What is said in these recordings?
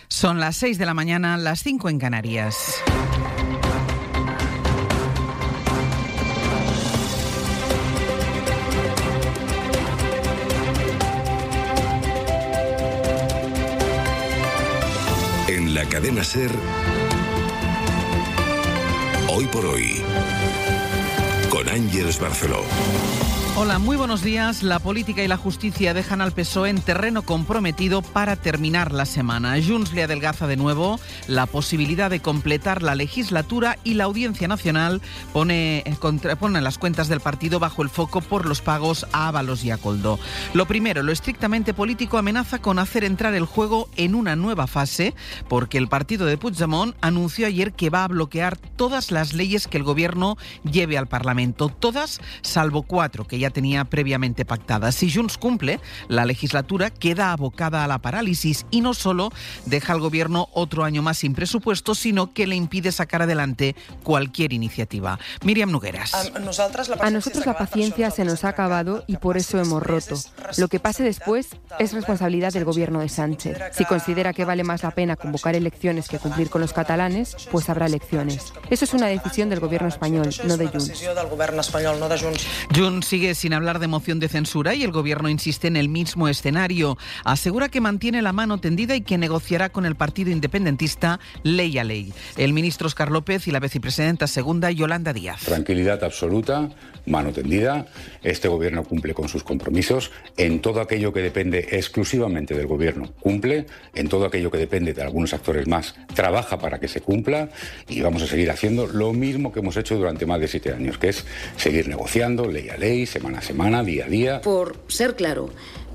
Son las 6 de la mañana, las 5 en Canarias. En la cadena SER, Hoy por Hoy, con Ángeles Barceló. Hola, muy buenos días. La política y la justicia dejan al PSOE en terreno comprometido para terminar la semana. Junts le adelgaza de nuevo la posibilidad de completar la legislatura y la Audiencia Nacional pone las cuentas del partido bajo el foco por los pagos a Ábalos y a Koldo. Lo primero, lo estrictamente político amenaza con hacer entrar el juego en una nueva fase, porque el partido de Puigdemont anunció ayer que va a bloquear todas las leyes que el gobierno lleve al Parlamento, todas salvo 4 que ya tenía previamente pactadas. Si Junts cumple, la legislatura queda abocada a la parálisis y no solo deja al gobierno otro año más sin presupuesto, sino que le impide sacar adelante cualquier iniciativa. Míriam Nogueras. A nosotros la paciencia se nos ha acabado y por eso hemos roto. Lo que pase después es responsabilidad del gobierno de Sánchez. Si considera que vale más la pena convocar elecciones que cumplir con los catalanes, pues habrá elecciones. Eso es una decisión del gobierno español, no de Junts. Junts sigue sin hablar de moción de censura y el gobierno insiste en el mismo escenario. Asegura que mantiene la mano tendida y que negociará con el partido independentista ley a ley. El ministro Óscar López y la vicepresidenta segunda Yolanda Díaz. Tranquilidad absoluta, mano tendida. Este gobierno cumple con sus compromisos. En todo aquello que depende exclusivamente del gobierno, cumple. En todo aquello que depende de algunos actores más, trabaja para que se cumpla. Y vamos a seguir haciendo lo mismo que hemos hecho durante más de 7 años, que es seguir negociando ley a ley, semana a semana, día a día. Por ser claro,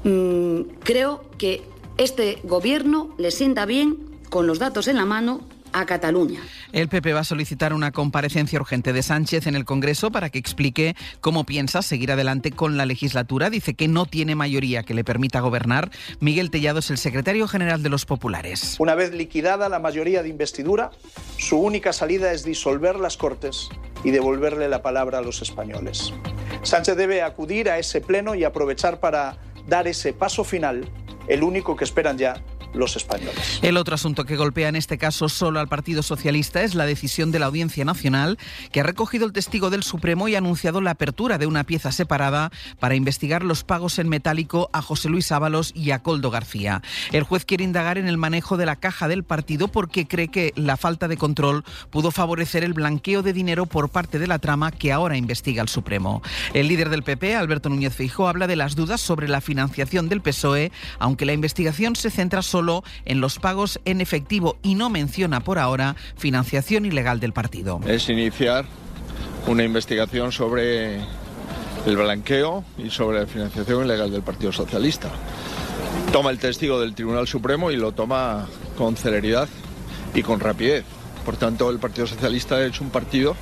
creo que este gobierno le sienta bien, con los datos en la mano, a Cataluña. El PP va a solicitar una comparecencia urgente de Sánchez en el Congreso para que explique cómo piensa seguir adelante con la legislatura. Dice que no tiene mayoría que le permita gobernar. Miguel Tellado es el secretario general de los Populares. Una vez liquidada la mayoría de investidura, su única salida es disolver las Cortes y devolverle la palabra a los españoles. Sánchez debe acudir a ese pleno y aprovechar para dar ese paso final, el único que esperan ya los españoles. El otro asunto que golpea en este caso solo al Partido Socialista es la decisión de la Audiencia Nacional, que ha recogido el testigo del Supremo y ha anunciado la apertura de una pieza separada para investigar los pagos en metálico a José Luis Ábalos y a Koldo García. El juez quiere indagar en el manejo de la caja del partido porque cree que la falta de control pudo favorecer el blanqueo de dinero por parte de la trama que ahora investiga el Supremo. El líder del PP, Alberto Núñez Feijóo, habla de las dudas sobre la financiación del PSOE, aunque la investigación se centra solo en los pagos en efectivo y no menciona por ahora financiación ilegal del partido. Es iniciar una investigación sobre el blanqueo y sobre la financiación ilegal del Partido Socialista. Toma el testigo del Tribunal Supremo y lo toma con celeridad y con rapidez. Por tanto, el Partido Socialista es un partido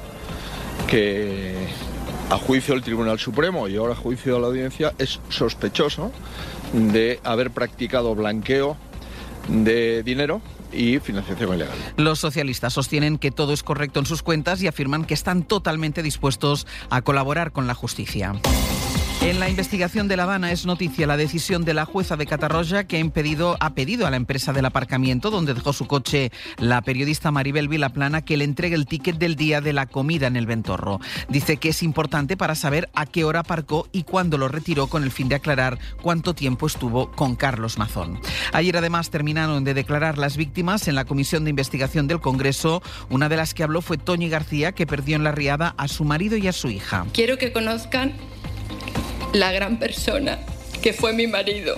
que, a juicio del Tribunal Supremo y ahora a juicio de la Audiencia, es sospechoso de haber practicado blanqueo de dinero y financiación ilegal. Los socialistas sostienen que todo es correcto en sus cuentas y afirman que están totalmente dispuestos a colaborar con la justicia. En la investigación de La Habana es noticia la decisión de la jueza de Catarroja que ha pedido a la empresa del aparcamiento donde dejó su coche la periodista Maribel Vilaplana que le entregue el ticket del día de la comida en el Ventorro. Dice que es importante para saber a qué hora aparcó y cuándo lo retiró con el fin de aclarar cuánto tiempo estuvo con Carlos Mazón. Ayer además terminaron de declarar las víctimas en la comisión de investigación del Congreso. Una de las que habló fue Toñi García, que perdió en la riada a su marido y a su hija. Quiero que conozcan la gran persona que fue mi marido.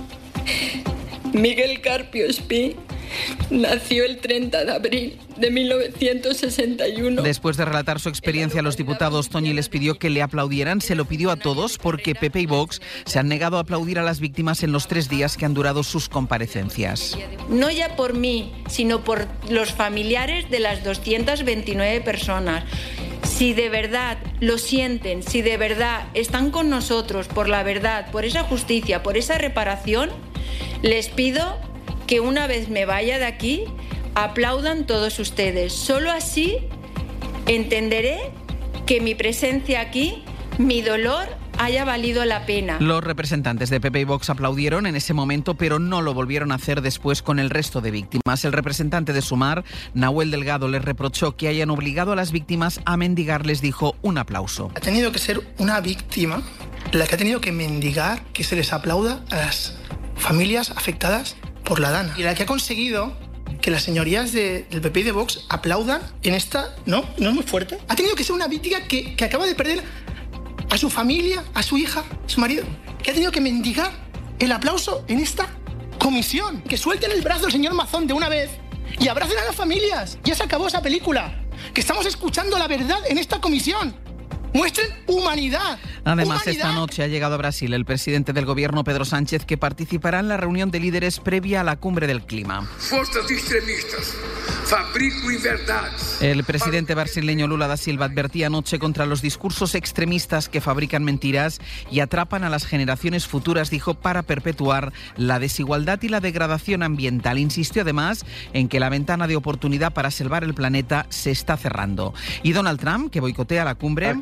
Miguel Carpio Espí nació el 30 de abril de 1961. Después de relatar su experiencia a los diputados, Toñi les pidió que le aplaudieran. Se lo pidió a todos porque PP y Vox se han negado a aplaudir a las víctimas en los 3 días que han durado sus comparecencias. No ya por mí, sino por los familiares de las 229 personas. Si de verdad lo sienten, si de verdad están con nosotros por la verdad, por esa justicia, por esa reparación, les pido que una vez me vaya de aquí, aplaudan todos ustedes. Solo así entenderé que mi presencia aquí, mi dolor, haya valido la pena. Los representantes de PP y Vox aplaudieron en ese momento, pero no lo volvieron a hacer después con el resto de víctimas. El representante de Sumar, Nahuel Delgado, les reprochó que hayan obligado a las víctimas a mendigar, les dijo un aplauso. Ha tenido que ser una víctima la que ha tenido que mendigar que se les aplauda a las familias afectadas por la Dana. Y la que ha conseguido que las señorías del PP y de Vox aplaudan en esta... ¿No es muy fuerte? Ha tenido que ser una víctima que acaba de perder a su familia, a su hija, a su marido, que ha tenido que mendigar el aplauso en esta comisión. Que suelten el brazo el señor Mazón de una vez y abracen a las familias. Ya se acabó esa película. Que estamos escuchando la verdad en esta comisión. Muestren humanidad. Además, esta noche ha llegado a Brasil el presidente del gobierno, Pedro Sánchez, que participará en la reunión de líderes previa a la cumbre del clima. Fuerzas extremistas fabrican verdades. El presidente brasileño Lula da Silva advertía anoche contra los discursos extremistas que fabrican mentiras y atrapan a las generaciones futuras, dijo, para perpetuar la desigualdad y la degradación ambiental. Insistió además en que la ventana de oportunidad para salvar el planeta se está cerrando. Y Donald Trump, que boicotea la cumbre,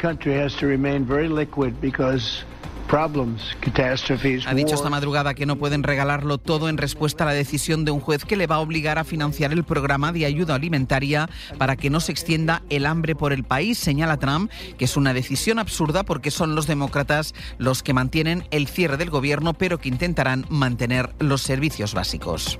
ha dicho esta madrugada que no pueden regalarlo todo en respuesta a la decisión de un juez que le va a obligar a financiar el programa de ayuda alimentaria para que no se extienda el hambre por el país. Señala Trump que es una decisión absurda porque son los demócratas los que mantienen el cierre del gobierno, pero que intentarán mantener los servicios básicos.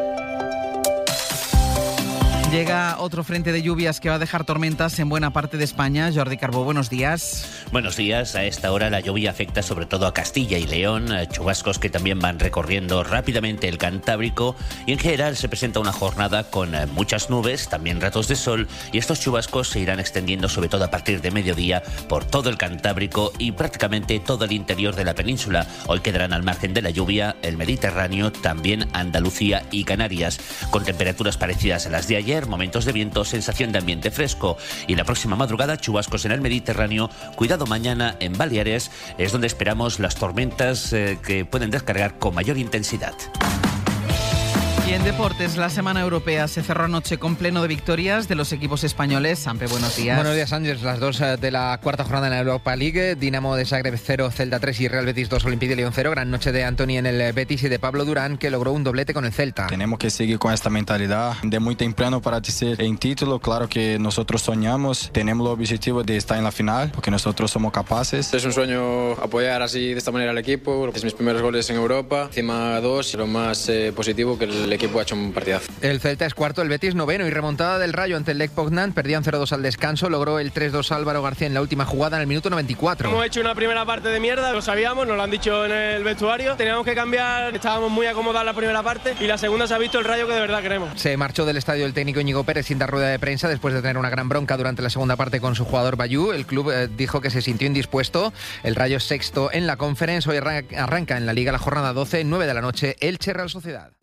Llega otro frente de lluvias que va a dejar tormentas en buena parte de España. Jordi Carbó, buenos días. Buenos días. A esta hora la lluvia afecta sobre todo a Castilla y León, chubascos que también van recorriendo rápidamente el Cantábrico, y en general se presenta una jornada con muchas nubes, también ratos de sol, y estos chubascos se irán extendiendo sobre todo a partir de mediodía por todo el Cantábrico y prácticamente todo el interior de la península. Hoy quedarán al margen de la lluvia el Mediterráneo, también Andalucía y Canarias, con temperaturas parecidas a las de ayer, momentos de viento, sensación de ambiente fresco, y la próxima madrugada chubascos en el Mediterráneo. Cuidado mañana en Baleares, es donde esperamos las tormentas que pueden descargar con mayor intensidad. Y en deportes, la semana europea se cerró anoche con pleno de victorias de los equipos españoles. Sampe, buenos días. Buenos días, Ángel. Las dos de la cuarta jornada en la Europa League. Dinamo de Zagreb 0, Celta 3 y Real Betis 2, Olympique de Lyon 0. Gran noche de Antony en el Betis y de Pablo Durán, que logró un doblete con el Celta. Tenemos que seguir con esta mentalidad de muy temprano para decir en título. Claro que nosotros soñamos, tenemos el objetivo de estar en la final, porque nosotros somos capaces. Es un sueño apoyar así de esta manera al equipo. Es mis primeros goles en Europa, encima 2, y lo más positivo que el equipo ha hecho un partidazo. El Celta es cuarto, el Betis noveno, y remontada del Rayo ante el Lech Poznan. Perdían 0-2 al descanso, logró el 3-2 Álvaro García en la última jugada en el minuto 94. Hemos hecho una primera parte de mierda, lo sabíamos, nos lo han dicho en el vestuario. Teníamos que cambiar, estábamos muy acomodados la primera parte y la segunda se ha visto el Rayo que de verdad queremos. Se marchó del estadio el técnico Íñigo Pérez sin dar rueda de prensa después de tener una gran bronca durante la segunda parte con su jugador Bayú. El club dijo que se sintió indispuesto. El Rayo es sexto en la Conference. Hoy arranca en la Liga la jornada 12, 9 de la noche, Elche Real Sociedad.